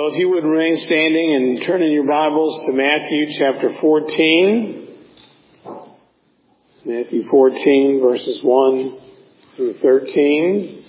Well, if you would remain standing and turn in your Bibles to Matthew chapter 14. Matthew 14, verses 1 through 13.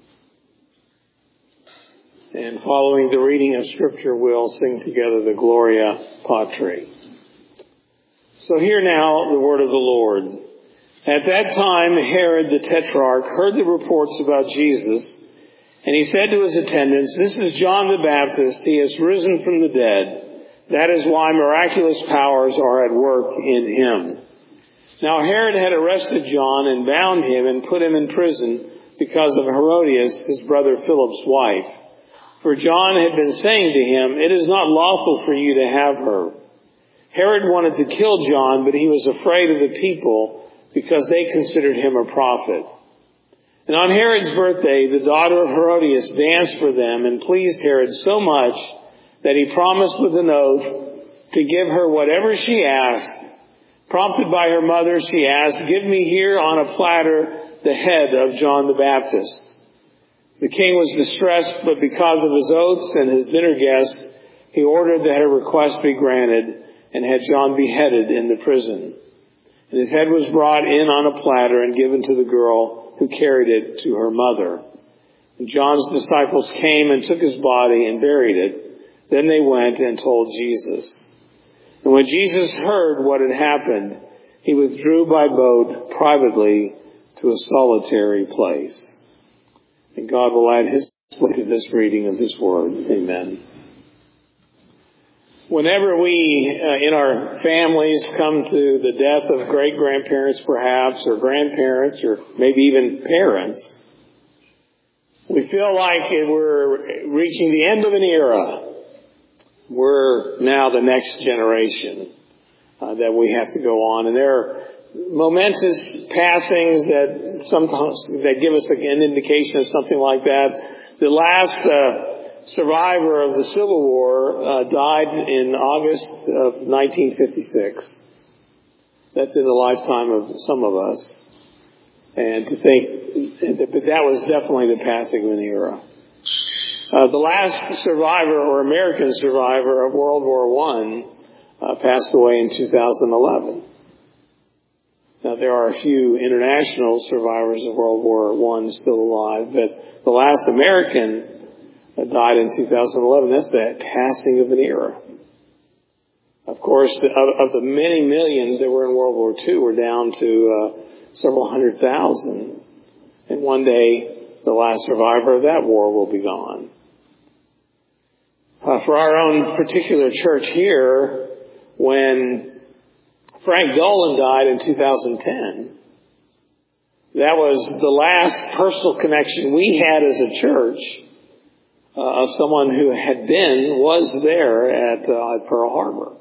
And following the reading of Scripture, we'll sing together the Gloria Patri. So hear now the word of the Lord. At that time, Herod the Tetrarch heard the reports about Jesus, and he said to his attendants, "This is John the Baptist. He has risen from the dead. That is why miraculous powers are at work in him." Now Herod had arrested John and bound him and put him in prison because of Herodias, his brother Philip's wife. For John had been saying to him, "It is not lawful for you to have her." Herod wanted to kill John, but he was afraid of the people because they considered him a prophet. And on Herod's birthday, the daughter of Herodias danced for them and pleased Herod so much that he promised with an oath to give her whatever she asked. Prompted by her mother, she asked, "Give me here on a platter the head of John the Baptist." The king was distressed, but because of his oaths and his dinner guests, he ordered that her request be granted and had John beheaded in the prison. And his head was brought in on a platter and given to the girl who carried it to her mother. And John's disciples came and took his body and buried it. Then they went and told Jesus. And when Jesus heard what had happened, he withdrew by boat privately to a solitary place. And God will add his blessing to this reading of his word. Amen. Whenever we, in our families, come to the death of great-grandparents perhaps, or grandparents, or maybe even parents, we feel like we're reaching the end of an era. We're now the next generation that we have to go on. And there are momentous passings that sometimes that give us an indication of something like that. The last survivor of the Civil War died in August of 1956. That's in the lifetime of some of us. And to think, but that was definitely the passing of an era. The last survivor or American survivor of World War I passed away in 2011. Now there are a few international survivors of World War I still alive, but the last American died in 2011. That's the passing of an era. Of course, of the many millions that were in World War II, we're down to several 100,000. And one day, the last survivor of that war will be gone. For our own particular church here, when Frank Dolan died in 2010, that was the last personal connection we had as a church of someone who was there at Pearl Harbor.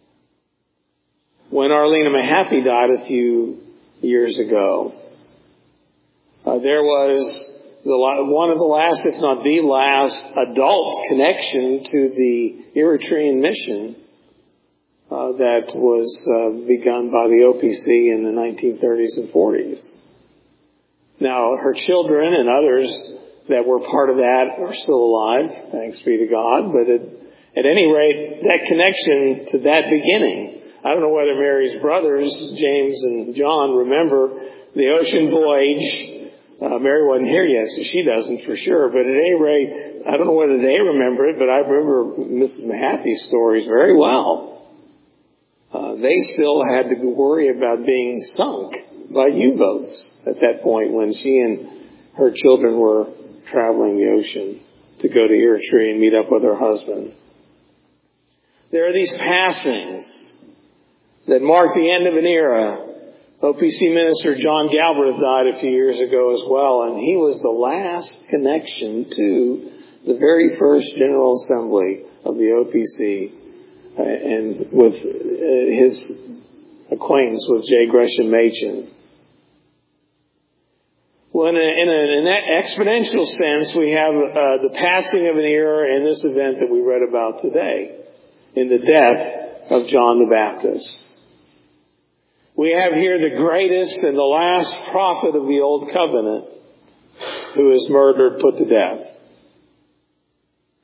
When Arlena Mahaffey died a few years ago, there was one of the last, if not the last, adult connection to the Eritrean mission that was begun by the OPC in the 1930s and 40s. Now, her children and others that were part of that are still alive, thanks be to God. But at any rate, that connection to that beginning, I don't know whether Mary's brothers, James and John, remember the ocean voyage. Mary wasn't here yet, so she doesn't for sure. But at any rate, I don't know whether they remember it, but I remember Mrs. Mahaffey's stories very well. They still had to worry about being sunk by U-boats at that point when she and her children were traveling the ocean to go to Eritrea and meet up with her husband. There are these passings that mark the end of an era. OPC minister John Galbraith died a few years ago as well, and he was the last connection to the very first General Assembly of the OPC, and with his acquaintance with J. Gresham Machen. Well, in an exponential sense, we have the passing of an era in this event that we read about today, in the death of John the Baptist. We have here the greatest and the last prophet of the Old Covenant who is murdered, put to death.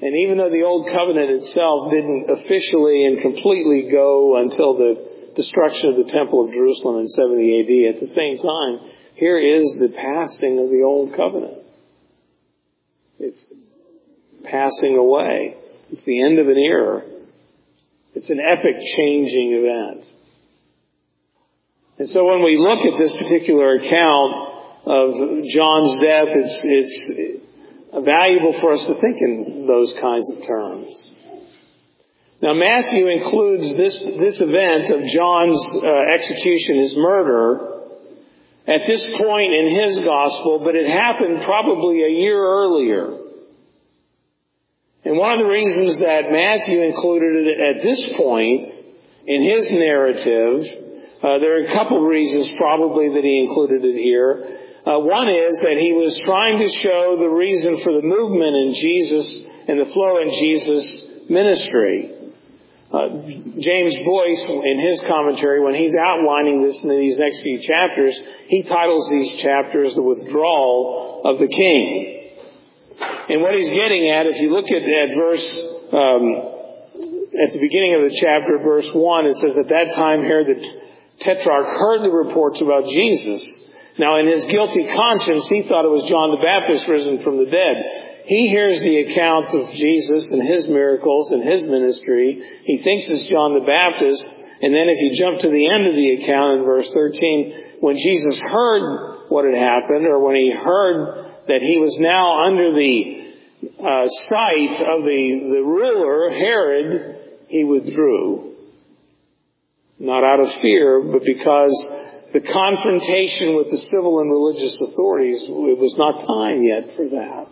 And even though the Old Covenant itself didn't officially and completely go until the destruction of the Temple of Jerusalem in 70 AD, at the same time, here is the passing of the Old Covenant. It's passing away. It's the end of an era. It's an epic changing event. And so when we look at this particular account of John's death, it's valuable for us to think in those kinds of terms. Now Matthew includes this event of John's execution, his murder, at this point in his gospel, but it happened probably a year earlier. And one of the reasons that Matthew included it at this point in his narrative, there are a couple of reasons probably that he included it here. One is that he was trying to show the reason for the movement in Jesus and the flow in Jesus' ministry. James Boyce, in his commentary, when he's outlining this in these next few chapters, he titles these chapters The Withdrawal of the King. And what he's getting at, if you look at verse, at the beginning of the chapter, verse 1, it says, at that time Herod the Tetrarch heard the reports about Jesus. Now in his guilty conscience, he thought it was John the Baptist risen from the dead. He hears the accounts of Jesus and his miracles and his ministry. He thinks it's John the Baptist. And then if you jump to the end of the account in verse 13, when Jesus heard what had happened, or when he heard that he was now under the sight of the ruler, Herod, he withdrew. Not out of fear, but because the confrontation with the civil and religious authorities, it was not time yet for that.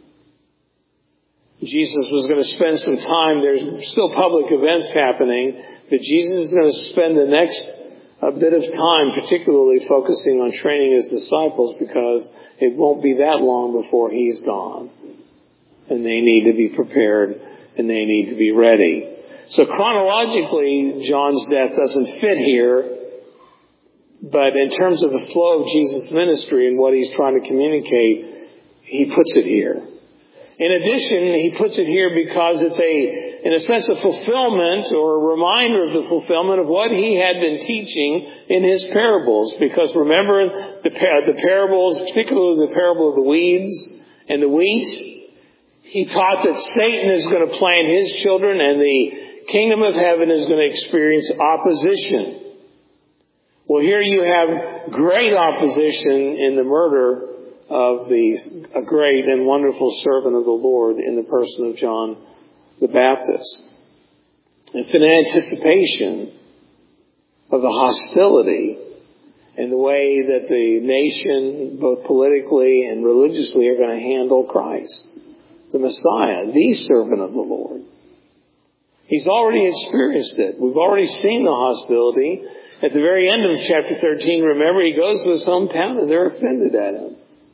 Jesus was going to spend some time, there's still public events happening, but Jesus is going to spend the next bit of time particularly focusing on training his disciples, because it won't be that long before he's gone. And they need to be prepared and they need to be ready. So chronologically, John's death doesn't fit here, but in terms of the flow of Jesus' ministry and what he's trying to communicate, he puts it here. In addition, he puts it here because it's in a sense, a fulfillment or a reminder of the fulfillment of what he had been teaching in his parables. Because remember the parables, particularly the parable of the weeds and the wheat, he taught that Satan is going to plant his children and the kingdom of heaven is going to experience opposition. Well, here you have great opposition in the murder of a great and wonderful servant of the Lord in the person of John the Baptist. It's an anticipation of the hostility and the way that the nation, both politically and religiously, are going to handle Christ, the Messiah, the servant of the Lord. He's already experienced it. We've already seen the hostility. At the very end of chapter 13, remember, he goes to his hometown and they're offended at him.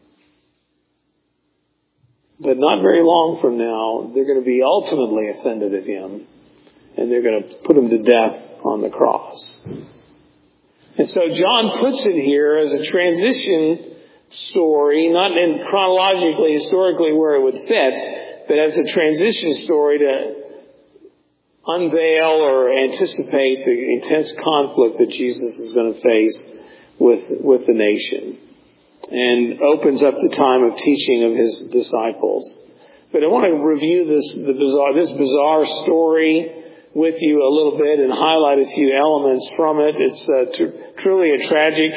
But not very long from now, they're going to be ultimately offended at him. And they're going to put him to death on the cross. And so John puts it here as a transition story, not in chronologically, historically where it would fit, but as a transition story to unveil or anticipate the intense conflict that Jesus is going to face with the nation. And opens up the time of teaching of his disciples. But I want to review this bizarre story with you a little bit and highlight a few elements from it. It's truly a tragic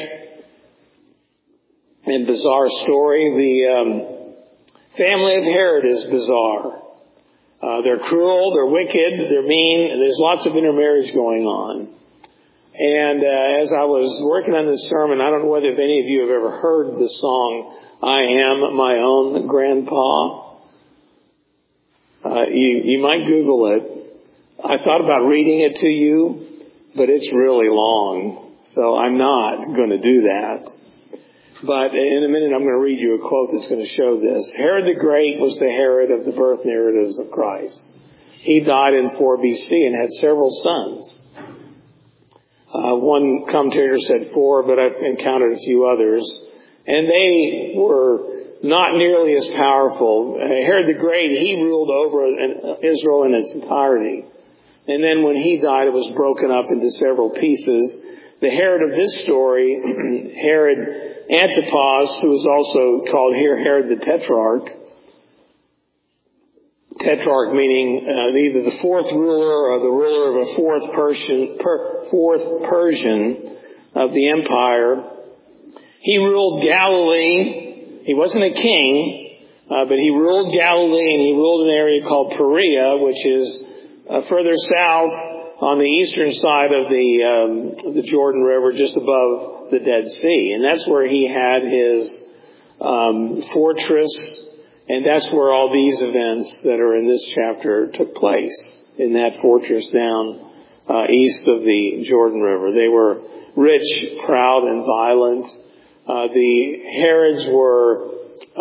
and bizarre story. The family of Herod is bizarre. They're cruel, they're wicked, they're mean, and there's lots of intermarriage going on. And as I was working on this sermon, I don't know whether any of you have ever heard the song, I Am My Own Grandpa. You might Google it. I thought about reading it to you, but it's really long, so I'm not going to do that. But in a minute I'm going to read you a quote that's going to show this. Herod the Great was the Herod of the birth narratives of Christ. He died in 4 BC and had several sons. One commentator said 4, but I've encountered a few others. And they were not nearly as powerful. Herod the Great, he ruled over Israel in its entirety. And then when he died, it was broken up into several pieces. The Herod of this story, Herod Antipas, who is also called here Herod the Tetrarch. Tetrarch meaning either the fourth ruler or the ruler of a fourth Persian of the empire. He ruled Galilee. He wasn't a king, but he ruled Galilee, and he ruled an area called Perea, which is further south on the eastern side of the Jordan River, just above the Dead Sea. And that's where he had his fortress, and that's where all these events that are in this chapter took place, in that fortress down east of the Jordan River. They were rich, proud, and violent. The Herods were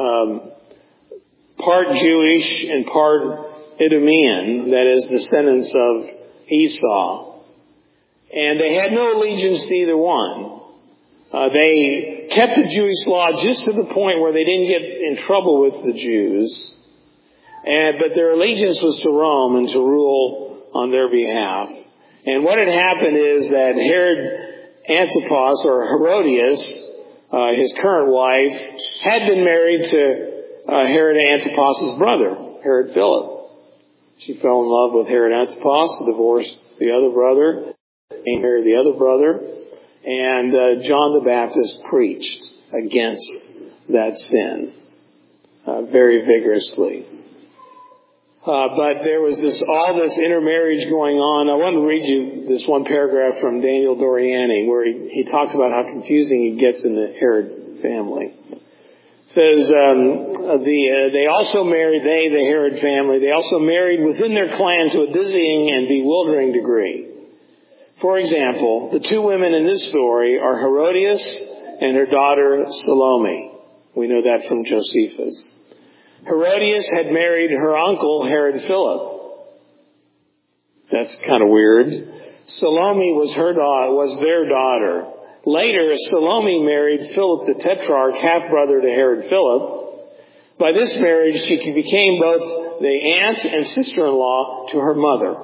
part Jewish and part Idumean, that is, descendants of Esau. And they had no allegiance to either one. They kept the Jewish law just to the point where they didn't get in trouble with the Jews. But their allegiance was to Rome and to rule on their behalf. And what had happened is that Herod Antipas, or Herodias, his current wife, had been married to Herod Antipas' brother, Herod Philip. She fell in love with Herod Antipas, divorced the other brother, and married the other brother. And John the Baptist preached against that sin very vigorously. But there was all this intermarriage going on. I want to read you this one paragraph from Daniel Doriani, where he talks about how confusing it gets in the Herod family. It says, they also married, the Herod family, they also married within their clan to a dizzying and bewildering degree. For example, the two women in this story are Herodias and her daughter Salome. We know that from Josephus. Herodias had married her uncle Herod Philip. That's kind of weird. Salome was their daughter. Later, Salome married Philip the Tetrarch, half-brother to Herod Philip. By this marriage, she became both the aunt and sister-in-law to her mother.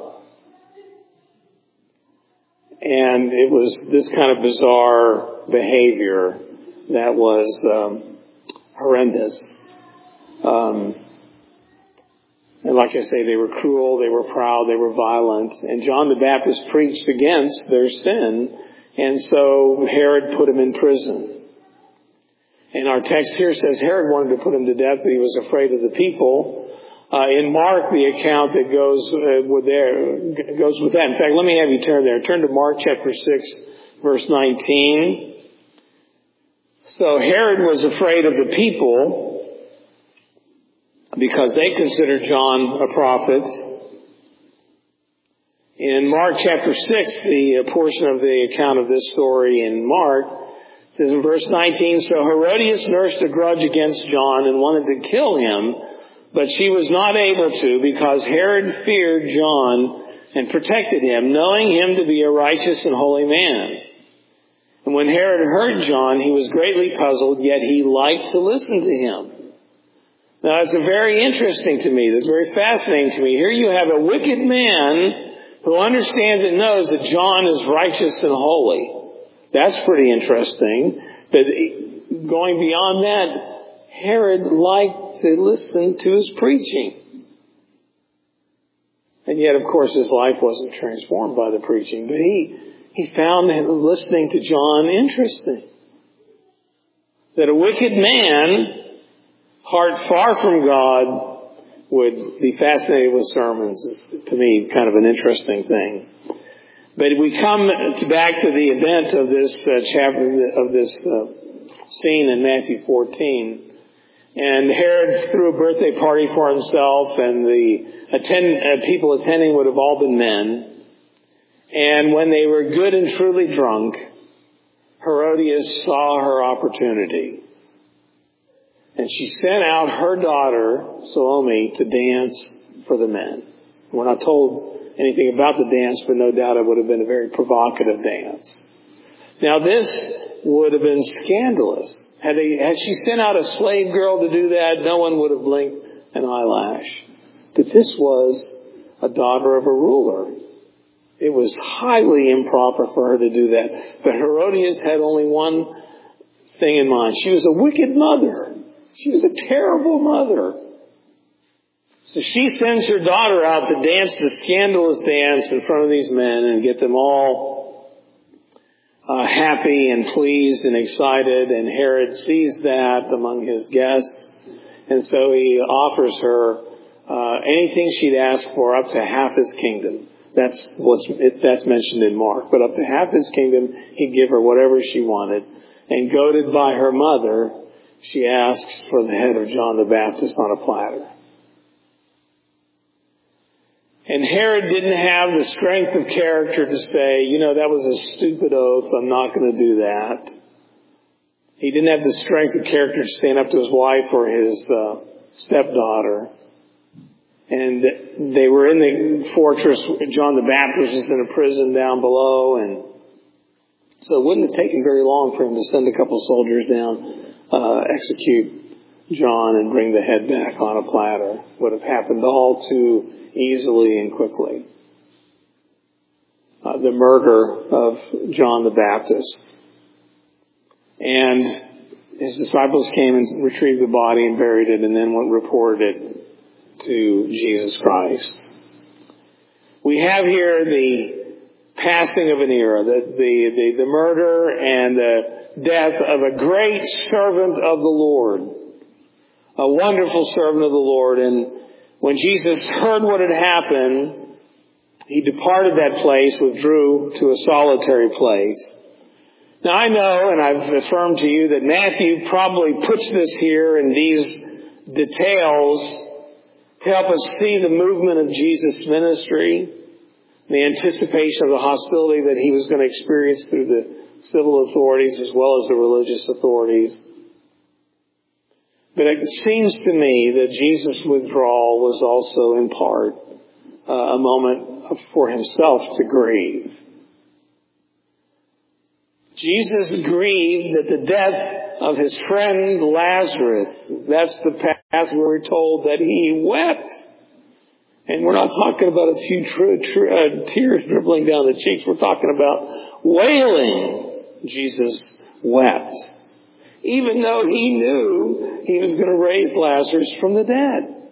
And it was this kind of bizarre behavior that was horrendous. And like I say, they were cruel, they were proud, they were violent. And John the Baptist preached against their sin. And so Herod put him in prison. And our text here says Herod wanted to put him to death, but he was afraid of the people. In Mark, the account that goes with that. In fact, let me have you turn there. Turn to Mark chapter 6, verse 19. So Herod was afraid of the people because they considered John a prophet. In Mark chapter 6, the portion of the account of this story in Mark, it says in verse 19, so Herodias nursed a grudge against John and wanted to kill him, but she was not able to because Herod feared John and protected him, knowing him to be a righteous and holy man. And when Herod heard John, he was greatly puzzled, yet he liked to listen to him. Now, it's very interesting to me. That's very fascinating to me. Here you have a wicked man who understands and knows that John is righteous and holy. That's pretty interesting. But going beyond that, Herod liked to listen to his preaching. And yet, of course, his life wasn't transformed by the preaching. But he found listening to John interesting. That a wicked man, heart far from God, would be fascinated with sermons is, to me, kind of an interesting thing. But we come back to the event of this chapter, of this scene in Matthew 14. And Herod threw a birthday party for himself, and the people attending would have all been men. And when they were good and truly drunk, Herodias saw her opportunity. And she sent out her daughter, Salome, to dance for the men. We're not told anything about the dance, but no doubt it would have been a very provocative dance. Now, this would have been scandalous Had she sent out a slave girl to do that, no one would have blinked an eyelash. But this was a daughter of a ruler. It was highly improper for her to do that. But Herodias had only one thing in mind. She was a wicked mother. She was a terrible mother. So she sends her daughter out to dance the scandalous dance in front of these men and get them all happy and pleased and excited. And Herod sees that among his guests. And so he offers her anything she'd ask for, up to half his kingdom. That's mentioned in Mark. But up to half his kingdom, he'd give her whatever she wanted. And goaded by her mother, she asks for the head of John the Baptist on a platter. And Herod didn't have the strength of character to say, that was a stupid oath, I'm not going to do that. He didn't have the strength of character to stand up to his wife or his stepdaughter. And they were in the fortress. John the Baptist was in a prison down below. And so it wouldn't have taken very long for him to send a couple soldiers down, execute John and bring the head back on a platter. Would have happened all too easily and quickly. The murder of John the Baptist. And his disciples came and retrieved the body and buried it, and then reported it to Jesus Christ. We have here the passing of an era, the murder and the death of a great servant of the Lord, a wonderful servant of the Lord. And when Jesus heard what had happened, he departed that place, withdrew to a solitary place. Now I know, and I've affirmed to you, that Matthew probably puts this here in these details to help us see the movement of Jesus' ministry, the anticipation of the hostility that he was going to experience through the civil authorities as well as the religious authorities. But it seems to me that Jesus' withdrawal was also in part a moment for himself to grieve. Jesus grieved at the death of his friend Lazarus. That's the passage where we're told that he wept. And we're not talking about a few tears dribbling down the cheeks. We're talking about wailing. Jesus wept. Even though he knew he was going to raise Lazarus from the dead.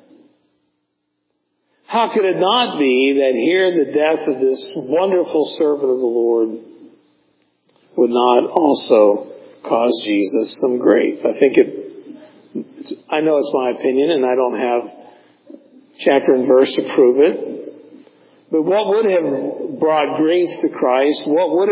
How could it not be that here the death of this wonderful servant of the Lord would not also cause Jesus some grief? I know it's my opinion and I don't have chapter and verse to prove it. But what would have brought grief to Christ?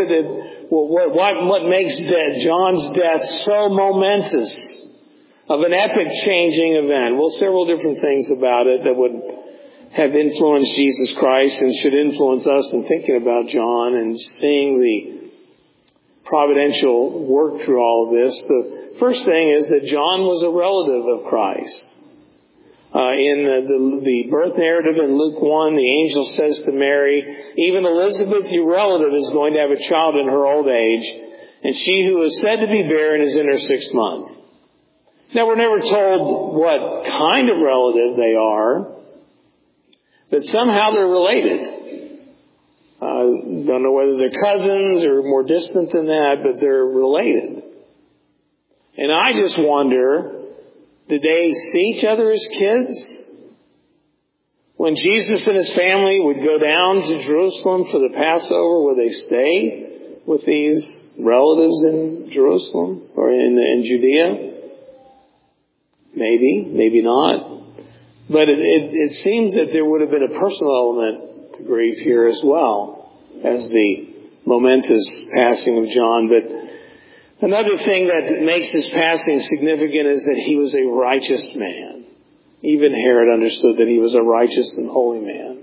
What makes John's death so momentous, of an epic changing event? Well, several different things about it that would have influenced Jesus Christ and should influence us in thinking about John and seeing the providential work through all of this. The first thing is that John was a relative of Christ. In the birth narrative in Luke 1, the angel says to Mary, even Elizabeth, your relative, is going to have a child in her old age, and she who is said to be barren is in her 6th month. Now, we're never told what kind of relative they are, but somehow they're related. Don't know whether they're cousins or more distant than that, but they're related. And I just wonder, did they see each other as kids? When Jesus and his family would go down to Jerusalem for the Passover, would they stay with these relatives in Jerusalem or in Judea? Maybe, maybe not. But it seems that there would have been a personal element to grief here as well as the momentous passing of John. But another thing that makes his passing significant is that he was a righteous man. Even Herod understood that he was a righteous and holy man.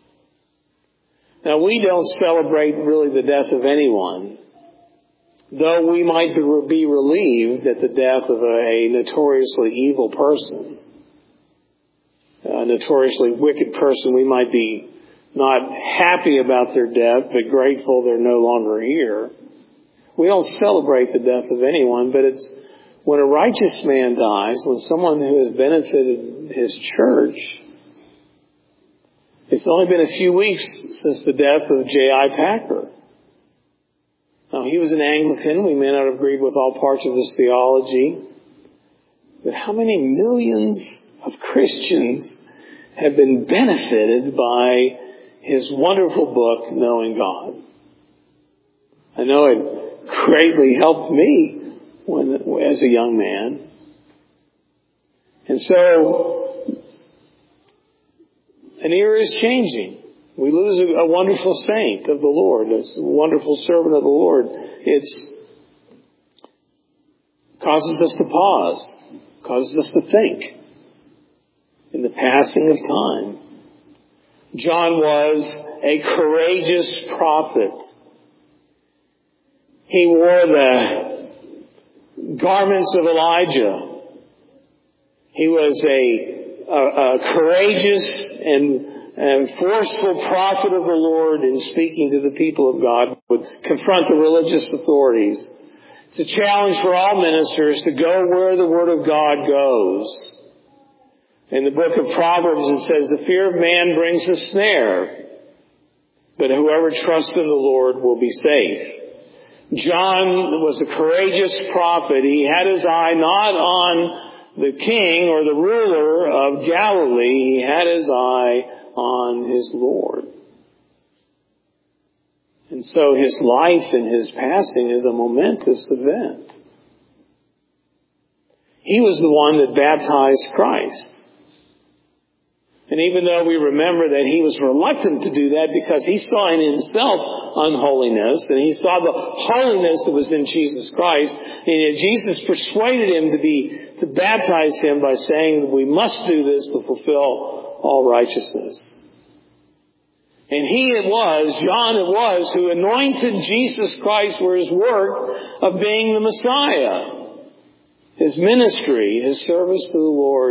Now, we don't celebrate really the death of anyone, though we might be relieved at the death of a notoriously evil person, a notoriously wicked person. We might be not happy about their death, but grateful they're no longer here. We don't celebrate the death of anyone, but it's when a righteous man dies, when someone who has benefited his church, it's only been a few weeks since the death of J.I. Packer. Now, he was an Anglican. We may not have agreed with all parts of his theology. But how many millions of Christians have been benefited by his wonderful book, Knowing God? I know it greatly helped me as a young man. And so, an era is changing. We lose a wonderful saint of the Lord, a wonderful servant of the Lord. It causes us to pause, causes us to think in the passing of time. John was a courageous prophet. He wore the garments of Elijah. He was a courageous and forceful prophet of the Lord in speaking to the people of God, would confront the religious authorities. It's a challenge for all ministers to go where the Word of God goes. In the book of Proverbs it says, the fear of man brings a snare, but whoever trusts in the Lord will be safe. John was a courageous prophet. He had his eye not on the king or the ruler of Galilee. He had his eye on his Lord. And so his life and his passing is a momentous event. He was the one that baptized Christ. And even though we remember that he was reluctant to do that because he saw in himself unholiness, and he saw the holiness that was in Jesus Christ, and yet Jesus persuaded him to baptize him by saying that we must do this to fulfill all righteousness. And John it was, who anointed Jesus Christ for his work of being the Messiah. His ministry, his service to the Lord.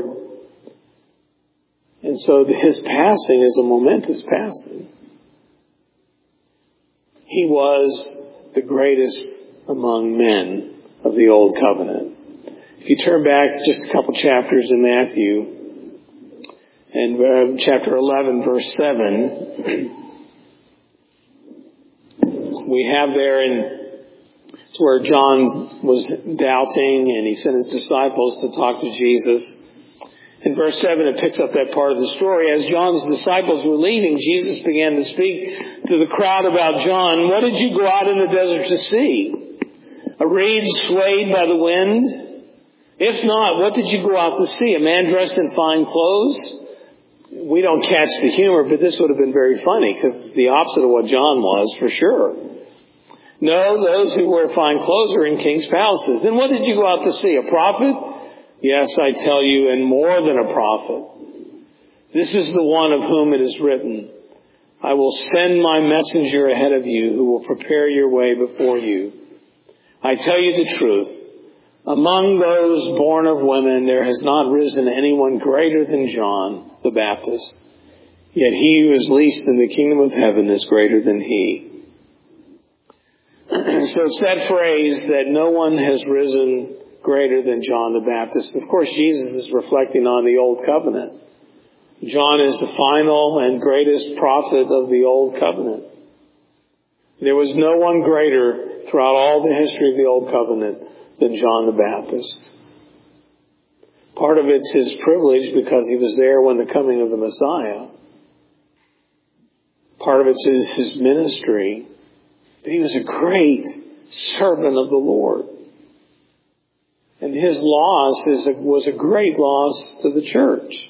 And so his passing is a momentous passing. He was the greatest among men of the Old Covenant. If you turn back just a couple chapters in Matthew, and chapter 11, verse 7, we have there it's where John was doubting and he sent his disciples to talk to Jesus. In verse 7, it picks up that part of the story. As John's disciples were leaving, Jesus began to speak to the crowd about John. What did you go out in the desert to see? A reed swayed by the wind? If not, what did you go out to see? A man dressed in fine clothes? We don't catch the humor, but this would have been very funny because it's the opposite of what John was, for sure. No, those who wear fine clothes are in king's palaces. Then what did you go out to see? A prophet? Yes, I tell you, and more than a prophet. This is the one of whom it is written, I will send my messenger ahead of you who will prepare your way before you. I tell you the truth. Among those born of women, there has not risen anyone greater than John the Baptist. Yet he who is least in the kingdom of heaven is greater than he. So it's that phrase that no one has risen greater than John the Baptist. Of course, Jesus is reflecting on the Old Covenant. John is the final and greatest prophet of the Old Covenant. There was no one greater throughout all the history of the Old Covenant than John the Baptist. Part of it's his privilege because he was there when the coming of the Messiah. Part of it's his ministry. But he was a great servant of the Lord. And his loss was a great loss to the church.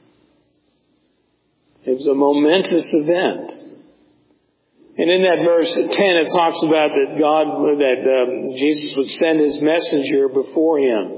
It was a momentous event. And in that verse 10, it talks about that Jesus would send his messenger before him.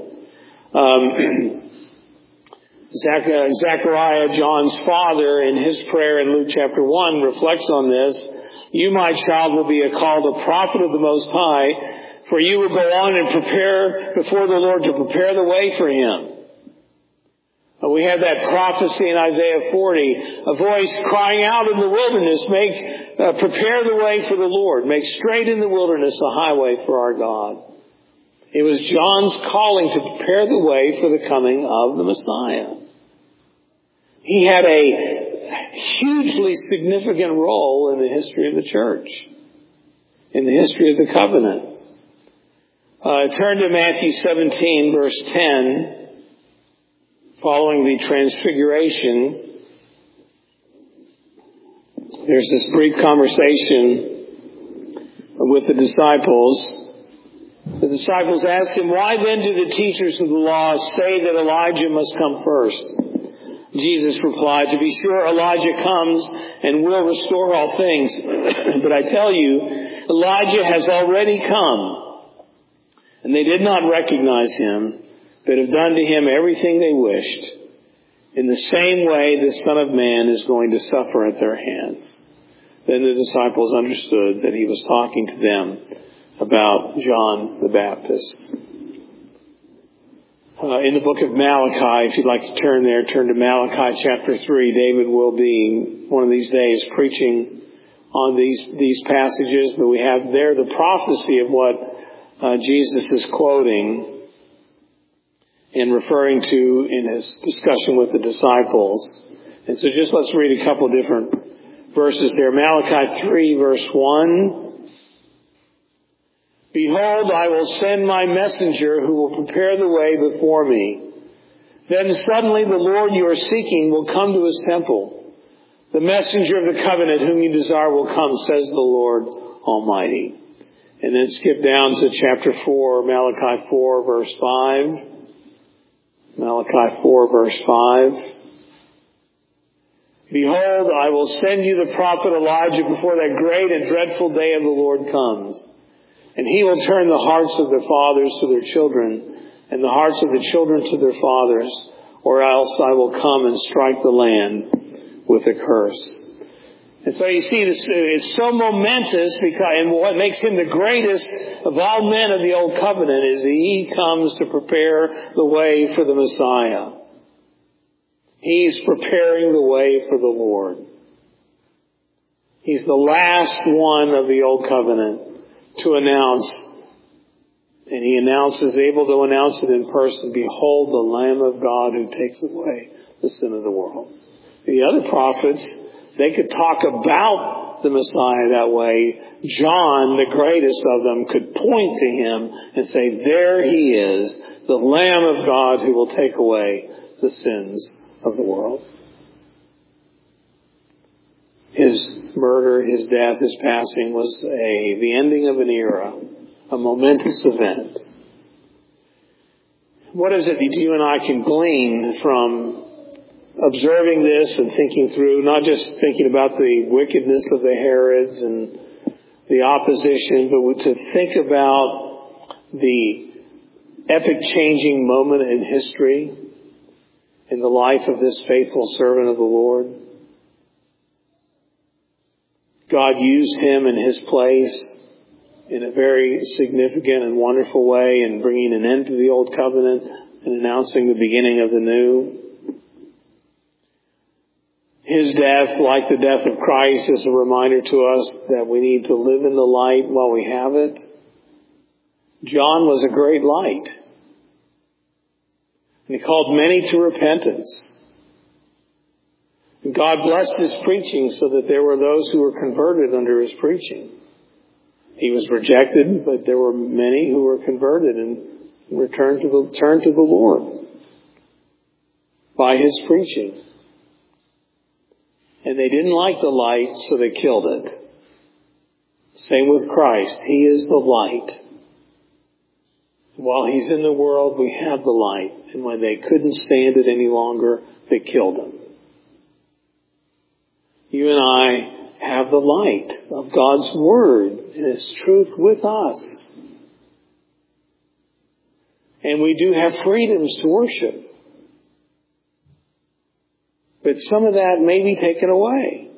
Zechariah, John's father, in his prayer in Luke chapter 1, reflects on this. You, my child, will be called a prophet of the Most High, for you will go on and prepare before the Lord to prepare the way for him. We have that prophecy in Isaiah 40, a voice crying out in the wilderness, prepare the way for the Lord, make straight in the wilderness a highway for our God. It was John's calling to prepare the way for the coming of the Messiah. He had a hugely significant role in the history of the church, in the history of the covenant. Turn to Matthew 17, verse 10. Following the transfiguration, there's this brief conversation with the disciples. The disciples asked him, "Why then do the teachers of the law say that Elijah must come first?" Jesus replied, "To be sure, Elijah comes and will restore all things. But I tell you, Elijah has already come. And they did not recognize him, but have done to him everything they wished. In the same way, the Son of Man is going to suffer at their hands." Then the disciples understood that he was talking to them about John the Baptist. In the book of Malachi, if you'd like to turn there, turn to Malachi chapter 3. David will be one of these days preaching on these passages, but we have there the prophecy of what Jesus is quoting and referring to in his discussion with the disciples. And so just let's read a couple different verses there. Malachi 3 verse 1. "Behold, I will send my messenger who will prepare the way before me. Then suddenly the Lord you are seeking will come to his temple. The messenger of the covenant whom you desire will come, says the Lord Almighty." And then skip down to chapter 4, Malachi 4 verse 5. Malachi 4 verse 5. "Behold, I will send you the prophet Elijah before that great and dreadful day of the Lord comes. And he will turn the hearts of the fathers to their children, and the hearts of the children to their fathers, or else I will come and strike the land with a curse." And so you see, it's so momentous, and what makes him the greatest of all men of the Old Covenant is that he comes to prepare the way for the Messiah. He's preparing the way for the Lord. He's the last one of the Old Covenant to announce, and he is able to announce it in person, "Behold the Lamb of God who takes away the sin of the world." The other prophets, they could talk about the Messiah that way. John, the greatest of them, could point to him and say, "There he is, the Lamb of God who will take away the sins of the world." His murder, his death, his passing was the ending of an era, a momentous event. What is it that you and I can glean from observing this and thinking through, not just thinking about the wickedness of the Herods and the opposition, but to think about the epic changing moment in history in the life of this faithful servant of the Lord? God used him in his place in a very significant and wonderful way in bringing an end to the Old Covenant and announcing the beginning of the new. His death, like the death of Christ, is a reminder to us that we need to live in the light while we have it. John was a great light. And he called many to repentance. And God blessed his preaching so that there were those who were converted under his preaching. He was rejected, but there were many who were converted and turned to the Lord by his preaching. And they didn't like the light, so they killed it. Same with Christ. He is the light. While he's in the world, we have the light. And when they couldn't stand it any longer, they killed him. You and I have the light of God's Word and His truth with us. And we do have freedoms to worship. But some of that may be taken away.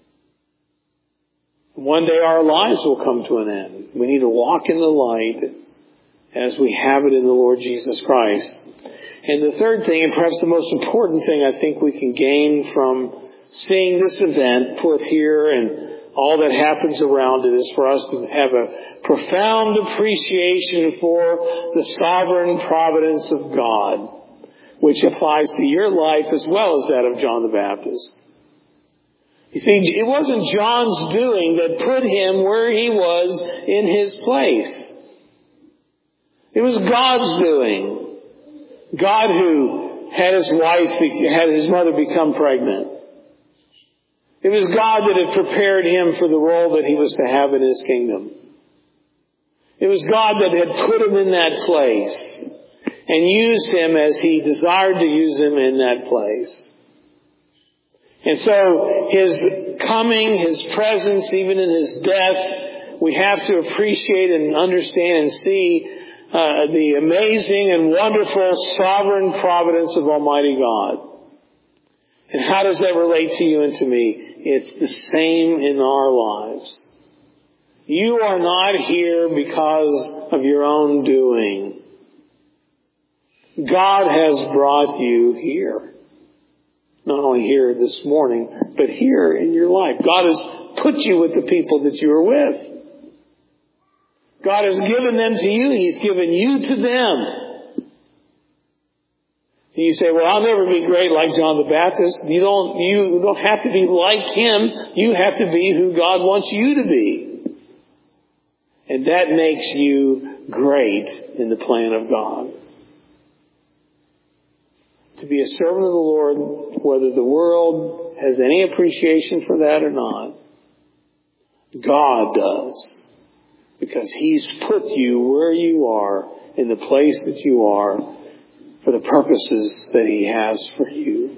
One day our lives will come to an end. We need to walk in the light as we have it in the Lord Jesus Christ. And the third thing, and perhaps the most important thing I think we can gain from seeing this event put here and all that happens around it is for us to have a profound appreciation for the sovereign providence of God, which applies to your life as well as that of John the Baptist. You see, it wasn't John's doing that put him where he was in his place. It was God's doing. God who had his mother become pregnant. It was God that had prepared him for the role that he was to have in his kingdom. It was God that had put him in that place and used him as he desired to use him in that place. And so his coming, his presence, even in his death, we have to appreciate and understand and see the amazing and wonderful sovereign providence of Almighty God. And how does that relate to you and to me? It's the same in our lives. You are not here because of your own doing. God has brought you here. Not only here this morning, but here in your life. God has put you with the people that you are with. God has given them to you. He's given you to them. And you say, well, I'll never be great like John the Baptist. You don't have to be like him. You have to be who God wants you to be. And that makes you great in the plan of God. To be a servant of the Lord, whether the world has any appreciation for that or not, God does. Because He's put you where you are, in the place that you are, for the purposes that He has for you.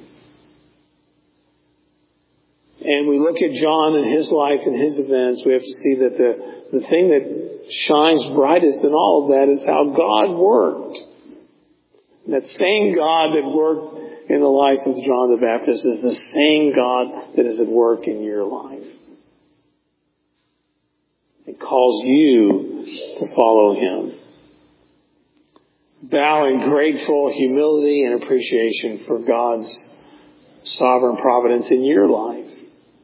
And we look at John and his life and his events, we have to see that the thing that shines brightest in all of that is how God worked. And that same God that worked in the life of John the Baptist is the same God that is at work in your life. It calls you to follow Him. Bow in grateful humility and appreciation for God's sovereign providence in your life.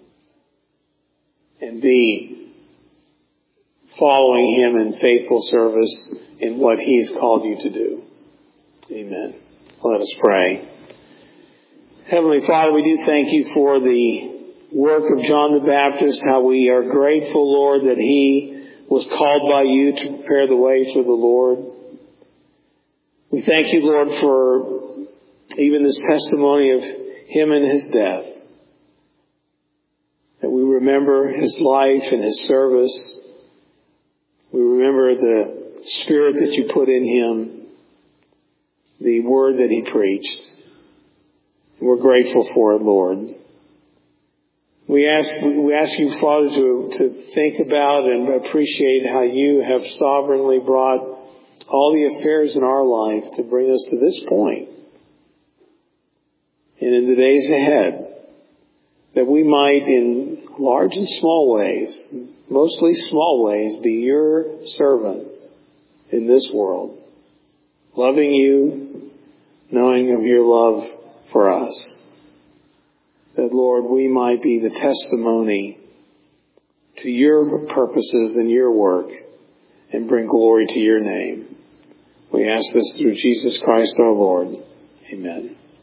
And be following Him in faithful service in what He's called you to do. Amen. Let us pray. Heavenly Father, we do thank you for the work of John the Baptist, how we are grateful, Lord, that he was called by you to prepare the way for the Lord. We thank you, Lord, for even this testimony of him and his death. That we remember his life and his service. We remember the spirit that you put in him. The word that he preached. We're grateful for it, Lord. We ask you, Father, to think about and appreciate how you have sovereignly brought all the affairs in our life to bring us to this point. And in the days ahead, that we might, in large and small ways, mostly small ways, be your servant in this world. Loving you, knowing of your love for us. That, Lord, we might be the testimony to your purposes and your work and bring glory to your name. We ask this through Jesus Christ our Lord. Amen.